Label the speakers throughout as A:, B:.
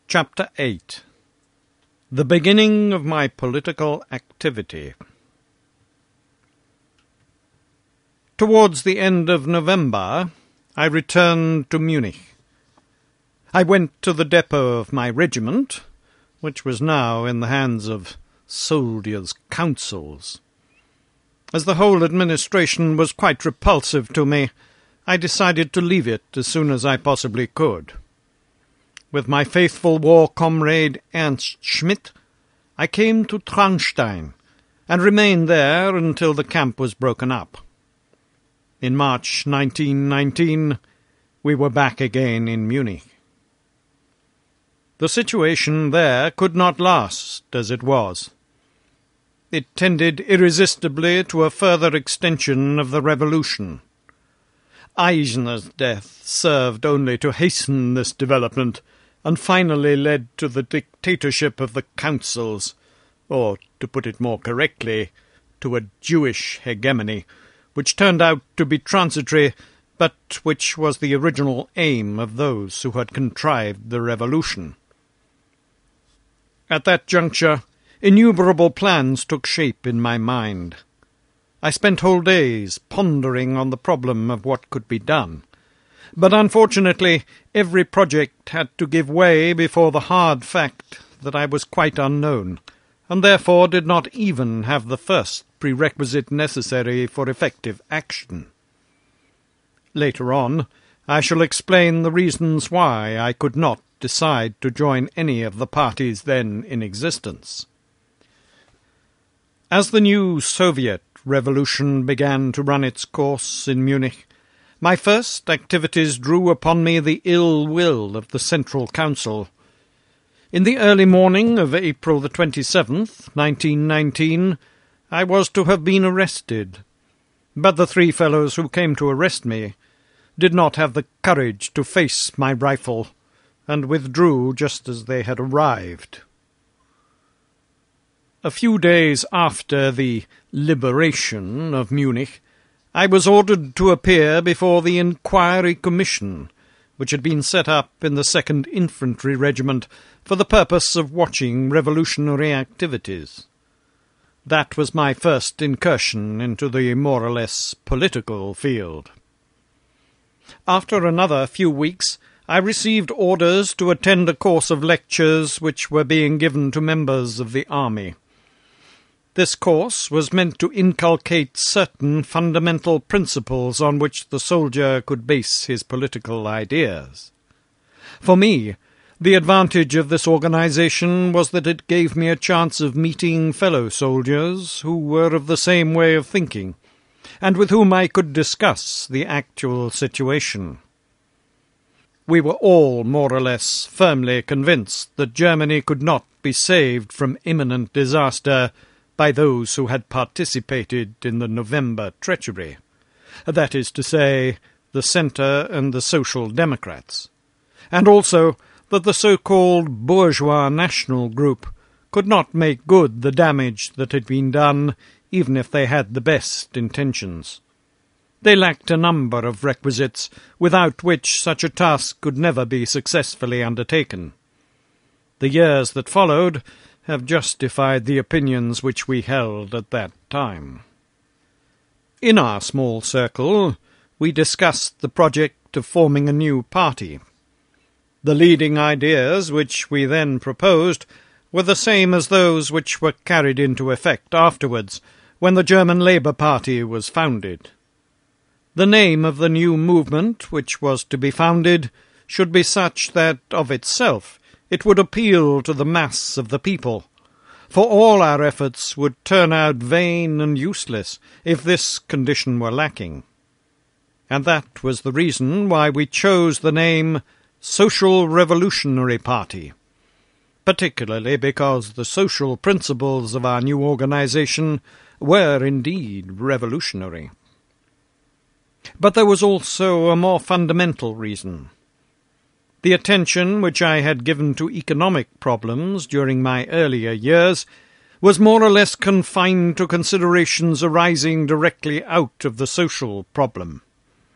A: Chapter 8. The beginning of my political activity. Towards the end of November, I returned to Munich. I went to the depot of my regiment, which was now in the hands of soldiers' councils. As the whole administration was quite repulsive to me, I decided to leave it as soon as I possibly could. With my faithful war comrade Ernst Schmidt, I came to Traunstein, and remained there until the camp was broken up. In March 1919, we were back again in Munich. The situation there could not last as it was. It tended irresistibly to a further extension of the revolution. Eichner's death served only to hasten this development, and finally led to the dictatorship of the councils, or, to put it more correctly, to a Jewish hegemony, which turned out to be transitory, but which was the original aim of those who had contrived the revolution. At that juncture, innumerable plans took shape in my mind. I spent whole days pondering on the problem of what could be done. But unfortunately, every project had to give way before the hard fact that I was quite unknown, and therefore did not even have the first prerequisite necessary for effective action. Later on, I shall explain the reasons why I could not decide to join any of the parties then in existence. As the new Soviet revolution began to run its course in Munich, my first activities drew upon me the ill will of the Central Council. In the early morning of April the 27th, 1919, I was to have been arrested, but the three fellows who came to arrest me did not have the courage to face my rifle, and withdrew just as they had arrived. A few days after the liberation of Munich, I was ordered to appear before the Inquiry Commission, which had been set up in the 2nd Infantry Regiment for the purpose of watching revolutionary activities. That was my first incursion into the more or less political field. After another few weeks, I received orders to attend a course of lectures which were being given to members of the army. This course was meant to inculcate certain fundamental principles on which the soldier could base his political ideas. For me, the advantage of this organization was that it gave me a chance of meeting fellow soldiers who were of the same way of thinking, and with whom I could discuss the actual situation. We were all more or less firmly convinced that Germany could not be saved from imminent disaster by those who had participated in the November treachery, that is to say, the Centre and the Social Democrats, and also that the so-called bourgeois national group could not make good the damage that had been done, even if they had the best intentions. They lacked a number of requisites without which such a task could never be successfully undertaken. The years that followed have justified the opinions which we held at that time. In our small circle, we discussed the project of forming a new party. The leading ideas which we then proposed were the same as those which were carried into effect afterwards, when the German Labour Party was founded. The name of the new movement which was to be founded should be such that, of itself, it would appeal to the mass of the people, for all our efforts would turn out vain and useless if this condition were lacking. And that was the reason why we chose the name Social Revolutionary Party, particularly because the social principles of our new organization were indeed revolutionary. But there was also a more fundamental reason. The attention which I had given to economic problems during my earlier years was more or less confined to considerations arising directly out of the social problem.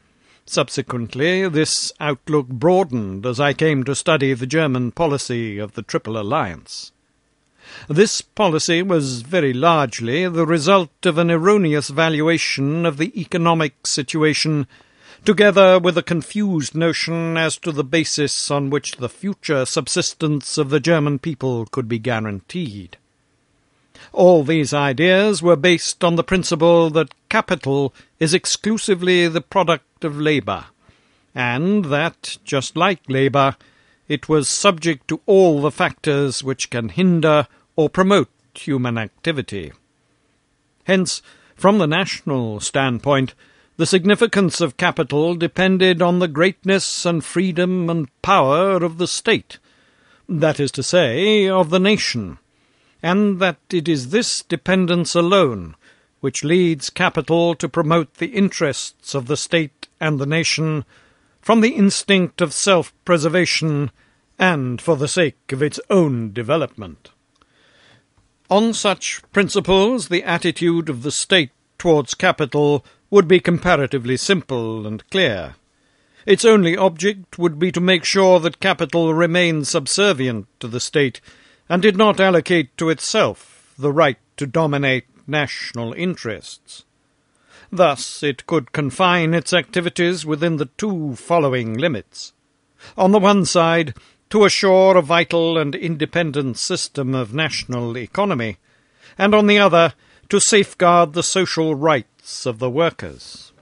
A: Subsequently, this outlook broadened as I came to study the German policy of the Triple Alliance. This policy was very largely the result of an erroneous valuation of the economic situation, together with a confused notion as to the basis on which the future subsistence of the German people could be guaranteed. All these ideas were based on the principle that capital is exclusively the product of labour, and that, just like labour, it was subject to all the factors which can hinder or promote human activity. Hence, from the national standpoint, the significance of capital depended on the greatness and freedom and power of the state, that is to say, of the nation, and that it is this dependence alone which leads capital to promote the interests of the state and the nation from the instinct of self-preservation and for the sake of its own development. On such principles, the attitude of the state towards capital would be comparatively simple and clear. Its only object would be to make sure that capital remained subservient to the state and did not allocate to itself the right to dominate national interests. Thus it could confine its activities within the two following limits. On the one side, to assure a vital and independent system of national economy, and on the other, to safeguard the social rights of the workers.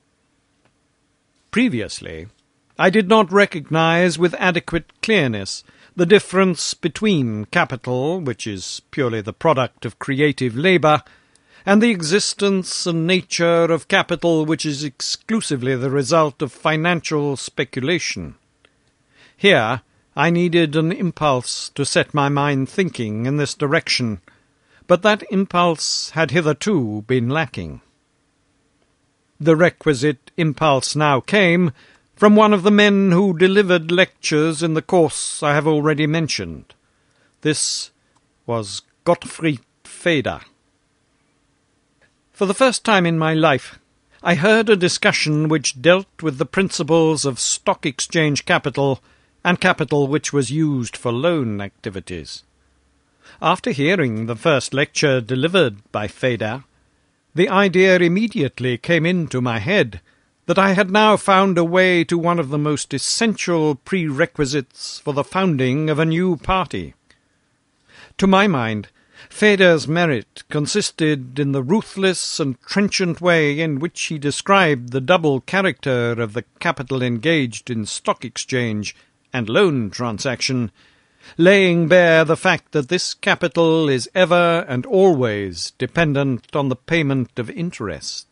A: Previously, I did not recognize with adequate clearness the difference between capital, which is purely the product of creative labour, and the existence and nature of capital, which is exclusively the result of financial speculation. Here I needed an impulse to set my mind thinking in this direction, but that impulse had hitherto been lacking. The requisite impulse now came from one of the men who delivered lectures in the course I have already mentioned. This was Gottfried Feder. For the first time in my life, I heard a discussion which dealt with the principles of stock exchange capital and capital which was used for loan activities. After hearing the first lecture delivered by Feder, the idea immediately came into my head that I had now found a way to one of the most essential prerequisites for the founding of a new party. To my mind, Feder's merit consisted in the ruthless and trenchant way in which he described the double character of the capital engaged in stock exchange and loan transaction, laying bare the fact that this capital is ever and always dependent on the payment of interest.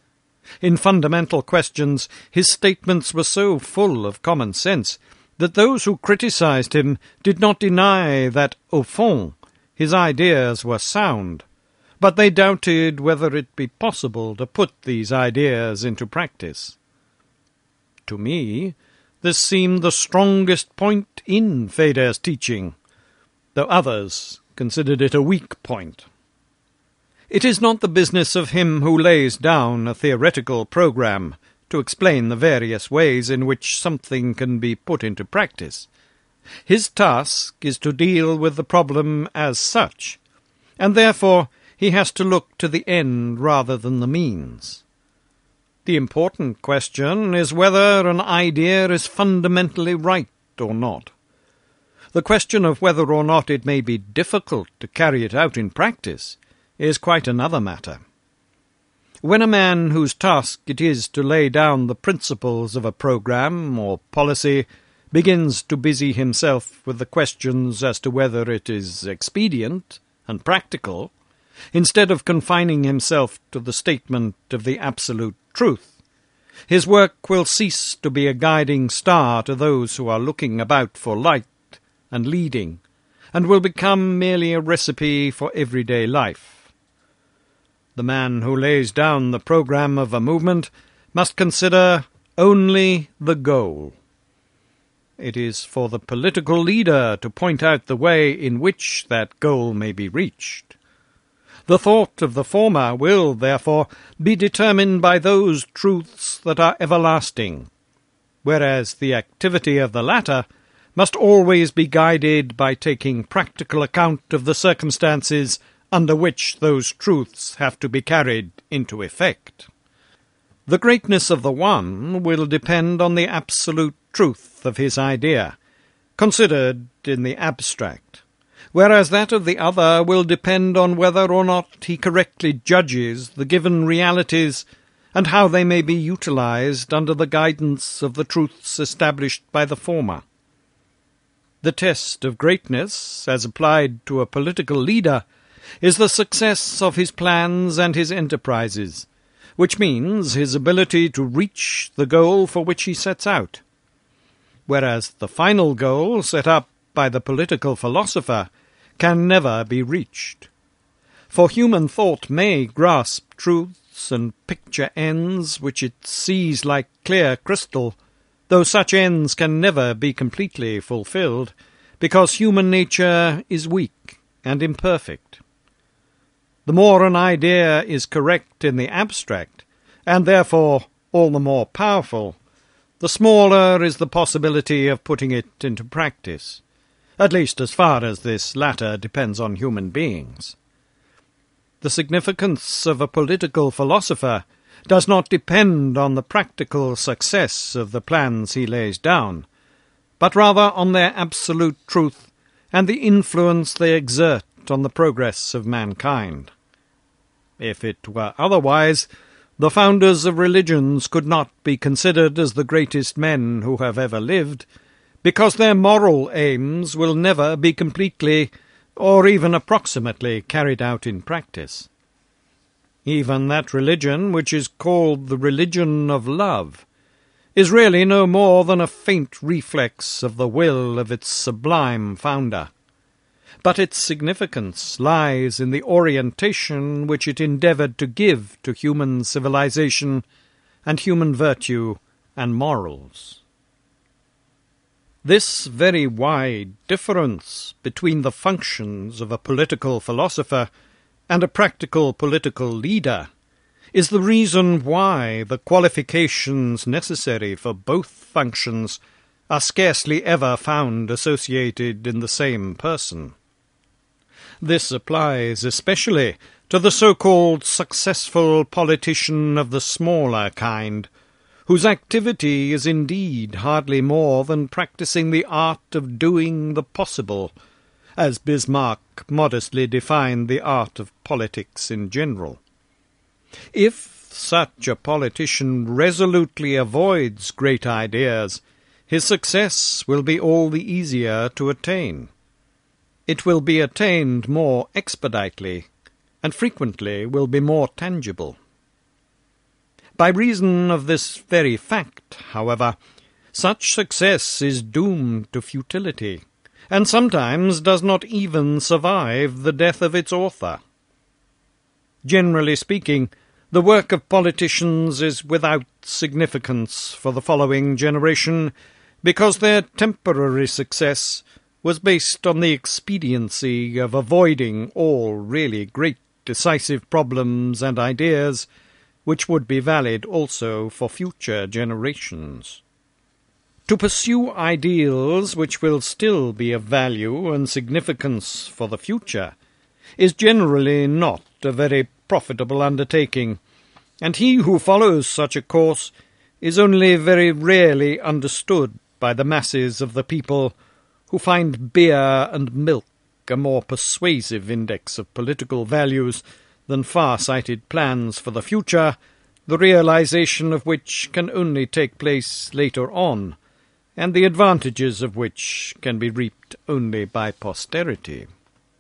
A: In fundamental questions, his statements were so full of common sense that those who criticized him did not deny that, au fond, his ideas were sound, but they doubted whether it be possible to put these ideas into practice. To me, this seemed the strongest point in Feder's teaching, though others considered it a weak point. It is not the business of him who lays down a theoretical program to explain the various ways in which something can be put into practice. His task is to deal with the problem as such, and therefore he has to look to the end rather than the means. The important question is whether an idea is fundamentally right or not. The question of whether or not it may be difficult to carry it out in practice is quite another matter. When a man whose task it is to lay down the principles of a program or policy begins to busy himself with the questions as to whether it is expedient and practical, instead of confining himself to the statement of the absolute truth, his work will cease to be a guiding star to those who are looking about for light and leading, and will become merely a recipe for everyday life. The man who lays down the program of a movement must consider only the goal. It is for the political leader to point out the way in which that goal may be reached. The thought of the former will, therefore, be determined by those truths that are everlasting, whereas the activity of the latter must always be guided by taking practical account of the circumstances under which those truths have to be carried into effect. The greatness of the one will depend on the absolute truth of his idea, considered in the abstract, whereas that of the other will depend on whether or not he correctly judges the given realities and how they may be utilized under the guidance of the truths established by the former. The test of greatness, as applied to a political leader, is the success of his plans and his enterprises, which means his ability to reach the goal for which he sets out, whereas the final goal set up by the political philosopher can never be reached. For human thought may grasp truths and picture ends which it sees like clear crystal, though such ends can never be completely fulfilled, because human nature is weak and imperfect. The more an idea is correct in the abstract, and therefore all the more powerful, the smaller is the possibility of putting it into practice, at least as far as this latter depends on human beings. The significance of a political philosopher does not depend on the practical success of the plans he lays down, but rather on their absolute truth and the influence they exert on the progress of mankind. If it were otherwise, the founders of religions could not be considered as the greatest men who have ever lived, because their moral aims will never be completely or even approximately carried out in practice. Even that religion which is called the religion of love is really no more than a faint reflex of the will of its sublime founder. But its significance lies in the orientation which it endeavoured to give to human civilization and human virtue and morals. This very wide difference between the functions of a political philosopher and a practical political leader is the reason why the qualifications necessary for both functions are scarcely ever found associated in the same person. This applies especially to the so-called successful politician of the smaller kind, whose activity is indeed hardly more than practicing the art of doing the possible, as Bismarck modestly defined the art of politics in general. If such a politician resolutely avoids great ideas, his success will be all the easier to attain. It will be attained more expeditely, and frequently will be more tangible. By reason of this very fact, however, such success is doomed to futility, and sometimes does not even survive the death of its author. Generally speaking, the work of politicians is without significance for the following generation, because their temporary success was based on the expediency of avoiding all really great decisive problems and ideas, which would be valid also for future generations. To pursue ideals which will still be of value and significance for the future is generally not a very profitable undertaking, and he who follows such a course is only very rarely understood by the masses of the people, who find beer and milk a more persuasive index of political values than far-sighted plans for the future, the realization of which can only take place later on, and the advantages of which can be reaped only by posterity.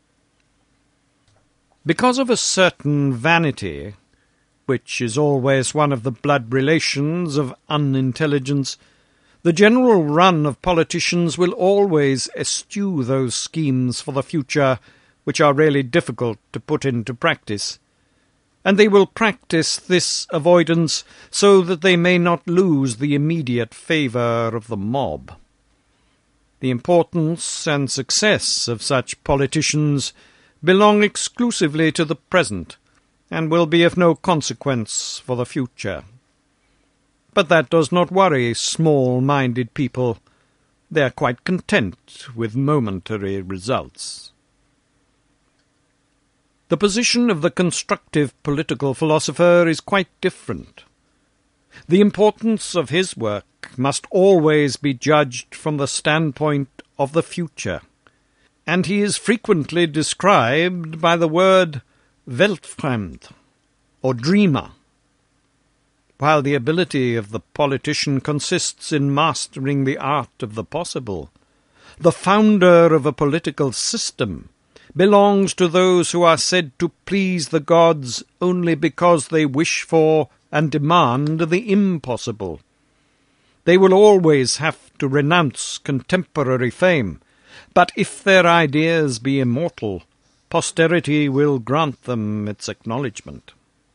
A: Because of a certain vanity, which is always one of the blood relations of unintelligence, the general run of politicians will always eschew those schemes for the future which are really difficult to put into practice, and they will practice this avoidance so that they may not lose the immediate favour of the mob. The importance and success of such politicians belong exclusively to the present, and will be of no consequence for the future. But that does not worry small-minded people. They are quite content with momentary results. The position of the constructive political philosopher is quite different. The importance of his work must always be judged from the standpoint of the future, and he is frequently described by the word weltfremd, or dreamer. While the ability of the politician consists in mastering the art of the possible, the founder of a political system belongs to those who are said to please the gods only because they wish for and demand the impossible. They will always have to renounce contemporary fame, but if their ideas be immortal, posterity will grant them its acknowledgment.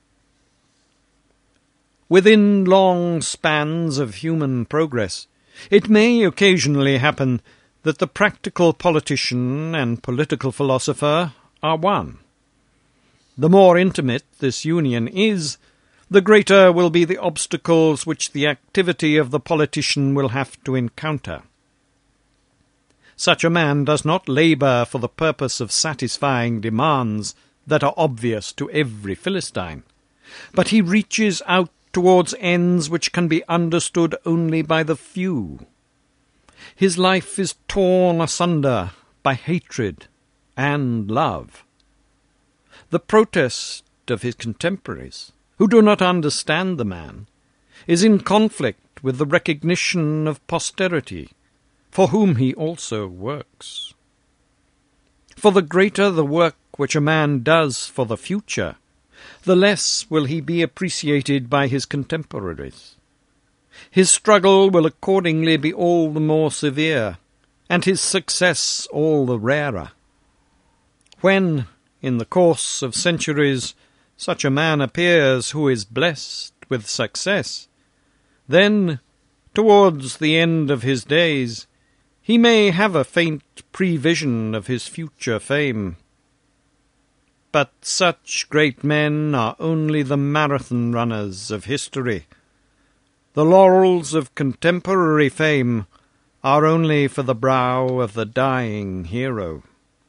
A: Within long spans of human progress, it may occasionally happen that the practical politician and political philosopher are one. The more intimate this union is, the greater will be the obstacles which the activity of the politician will have to encounter. Such a man does not labour for the purpose of satisfying demands that are obvious to every Philistine, but he reaches out towards ends which can be understood only by the few. His life is torn asunder by hatred and love. The protest of his contemporaries, who do not understand the man, is in conflict with the recognition of posterity, for whom he also works. For the greater the work which a man does for the future, the less will he be appreciated by his contemporaries. His struggle will accordingly be all the more severe, and his success all the rarer. When, in the course of centuries, such a man appears who is blessed with success, then, towards the end of his days, he may have a faint prevision of his future fame. But such great men are only the marathon runners of history. The laurels of contemporary fame are only for the brow of the dying hero.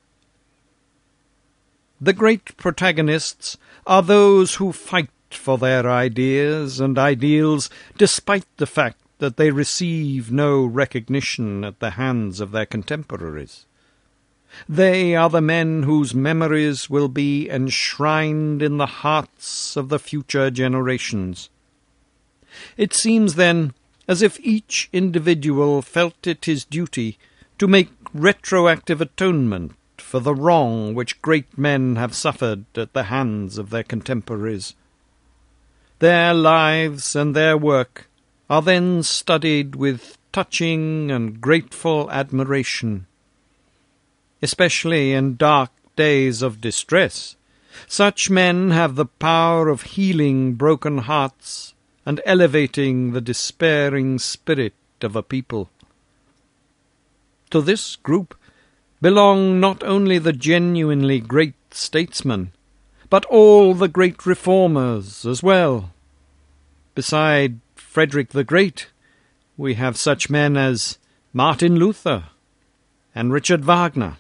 A: The great protagonists are those who fight for their ideas and ideals despite the fact that they receive no recognition at the hands of their contemporaries. They are the men whose memories will be enshrined in the hearts of the future generations. It seems, then, as if each individual felt it his duty to make retroactive atonement for the wrong which great men have suffered at the hands of their contemporaries. Their lives and their work are then studied with touching and grateful admiration. Especially in dark days of distress, such men have the power of healing broken hearts and elevating the despairing spirit of a people. To this group belong not only the genuinely great statesmen, but all the great reformers as well. Beside Frederick the Great, we have such men as Martin Luther and Richard Wagner.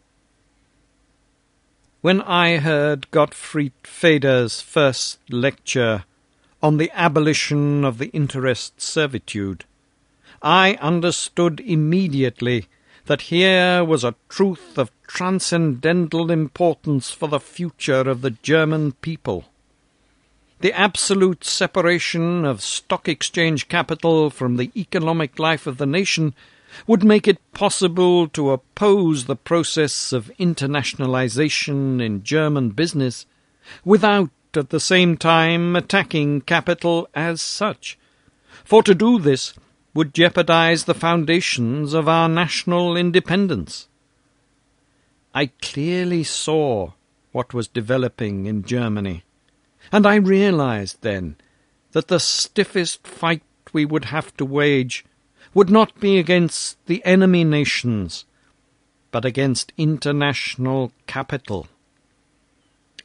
A: When I heard Gottfried Feder's first lecture on the abolition of the interest servitude, I understood immediately that here was a truth of transcendental importance for the future of the German people. The absolute separation of stock exchange capital from the economic life of the nation would make it possible to oppose the process of internationalization in German business without at the same time attacking capital as such, for to do this would jeopardize the foundations of our national independence. I clearly saw what was developing in Germany, and I realized then that the stiffest fight we would have to wage would not be against the enemy nations, but against international capital.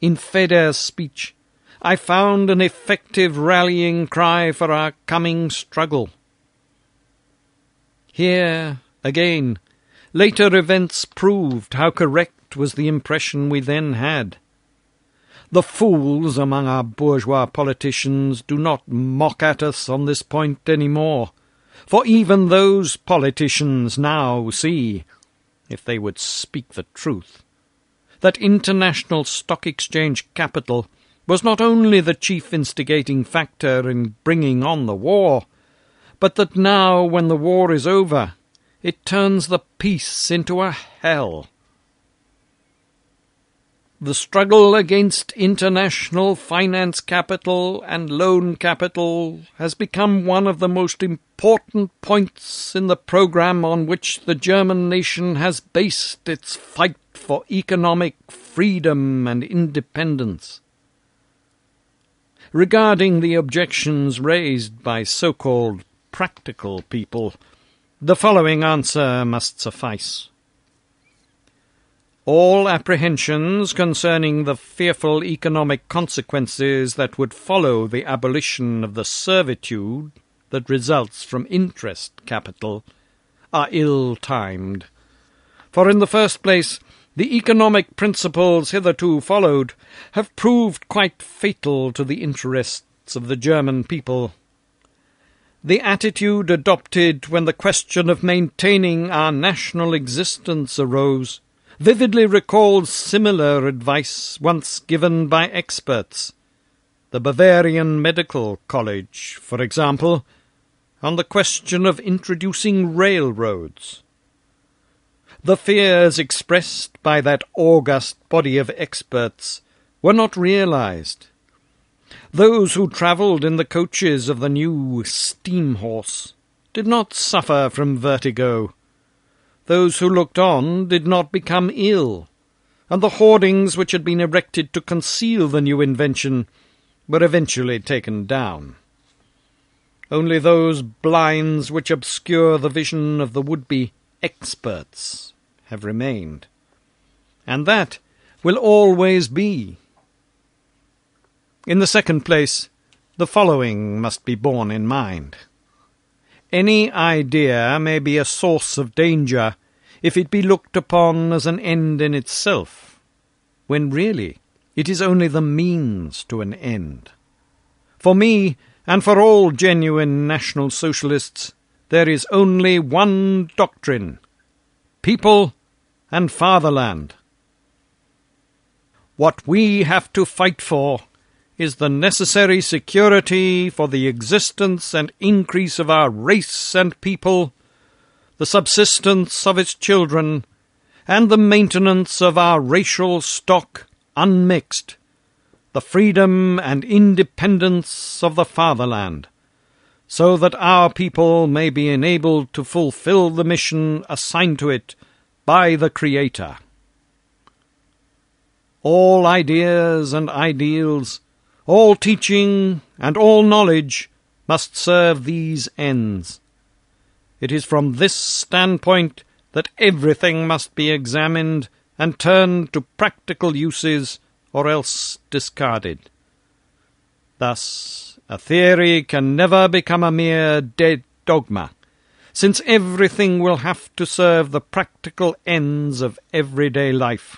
A: In Feder's speech, I found an effective rallying cry for our coming struggle. Here, again, later events proved how correct was the impression we then had. The fools among our bourgeois politicians do not mock at us on this point any more, for even those politicians now see, if they would speak the truth, that international stock exchange capital was not only the chief instigating factor in bringing on the war, but that now, when the war is over, it turns the peace into a hell. The struggle against international finance capital and loan capital has become one of the most important points in the programme on which the German nation has based its fight for economic freedom and independence. Regarding the objections raised by so-called practical people, the following answer must suffice. All apprehensions concerning the fearful economic consequences that would follow the abolition of the servitude that results from interest capital are ill-timed. For in the first place, the economic principles hitherto followed have proved quite fatal to the interests of the German people. The attitude adopted when the question of maintaining our national existence arose vividly recalls similar advice once given by experts. The Bavarian Medical College, for example, on the question of introducing railroads. The fears expressed by that august body of experts were not realized. Those who travelled in the coaches of the new steam horse did not suffer from vertigo. Those who looked on did not become ill, and the hoardings which had been erected to conceal the new invention were eventually taken down. Only those blinds which obscure the vision of the would-be experts have remained, and that will always be. In the second place, the following must be borne in mind. Any idea may be a source of danger if it be looked upon as an end in itself, when really it is only the means to an end. For me, and for all genuine National Socialists, there is only one doctrine: people and fatherland. What we have to fight for is the necessary security for the existence and increase of our race and people, the subsistence of its children, and the maintenance of our racial stock unmixed, the freedom and independence of the fatherland, so that our people may be enabled to fulfill the mission assigned to it by the Creator. All ideas and ideals, all teaching and all knowledge must serve these ends. It is from this standpoint that everything must be examined and turned to practical uses or else discarded. Thus, a theory can never become a mere dead dogma, since everything will have to serve the practical ends of everyday life.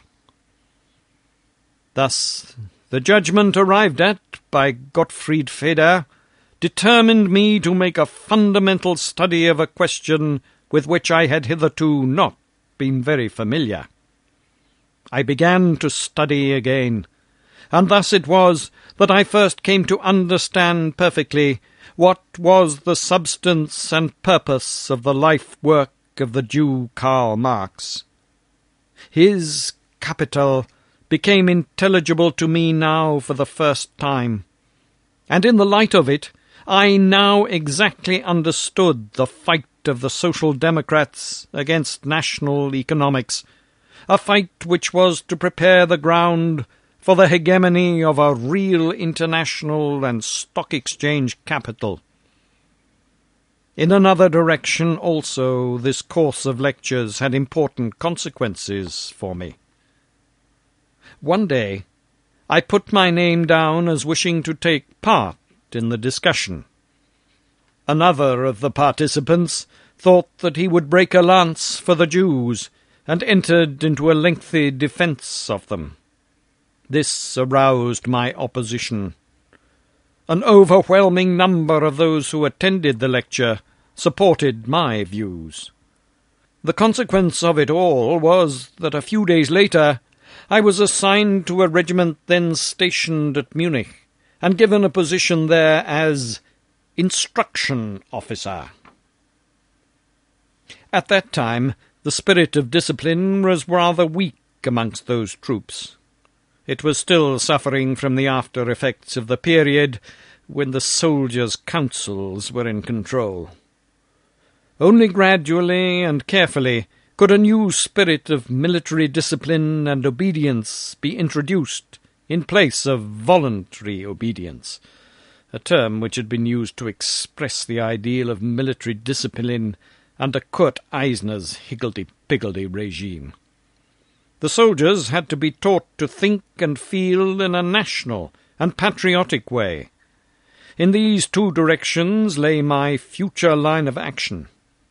A: Thus, the judgment arrived at by Gottfried Feder determined me to make a fundamental study of a question with which I had hitherto not been very familiar. I began to study again, and thus it was that I first came to understand perfectly what was the substance and purpose of the life-work of the Jew Karl Marx. His Capital became intelligible to me now for the first time, and in the light of it I now exactly understood the fight of the Social Democrats against national economics, a fight which was to prepare the ground for the hegemony of a real international and stock exchange capital. In another direction also this course of lectures had important consequences for me. One day I put my name down as wishing to take part in the discussion. Another of the participants thought that he would break a lance for the Jews, and entered into a lengthy defence of them. This aroused my opposition. An overwhelming number of those who attended the lecture supported my views. The consequence of it all was that a few days later I was assigned to a regiment then stationed at Munich, and given a position there as instruction officer. At that time the spirit of discipline was rather weak amongst those troops. It was still suffering from the after-effects of the period when the soldiers' councils were in control. Only gradually and carefully could a new spirit of military discipline and obedience be introduced in place of voluntary obedience, a term which had been used to express the ideal of military discipline under Kurt Eisner's higgledy-piggledy regime. The soldiers had to be taught to think and feel in a national and patriotic way. In these two directions lay my future line of action.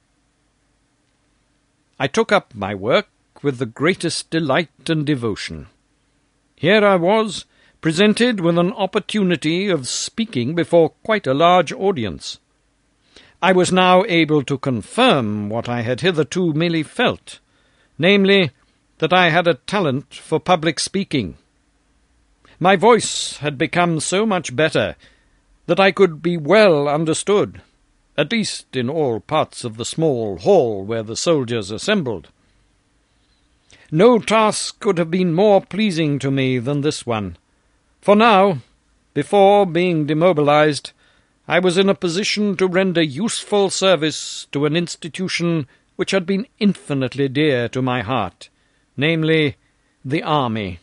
A: I took up my work with the greatest delight and devotion. Here I was, presented with an opportunity of speaking before quite a large audience. I was now able to confirm what I had hitherto merely felt, namely, that I had a talent for public speaking. My voice had become so much better that I could be well understood, at least in all parts of the small hall where the soldiers assembled. No task could have been more pleasing to me than this one, for now, before being demobilized, I was in a position to render useful service to an institution which had been infinitely dear to my heart, namely, the army.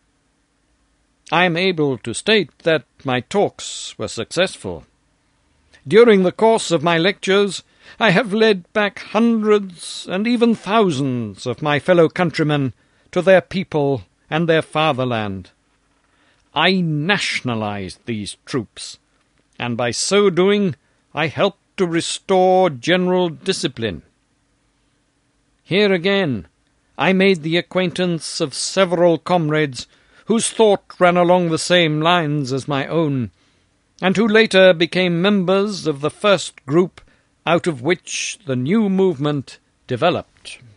A: I am able to state that my talks were successful. During the course of my lectures, I have led back hundreds and even thousands of my fellow countrymen to their people and their fatherland. I nationalized these troops, and by so doing I helped to restore general discipline. Here again I made the acquaintance of several comrades whose thought ran along the same lines as my own, and who later became members of the first group out of which the new movement developed.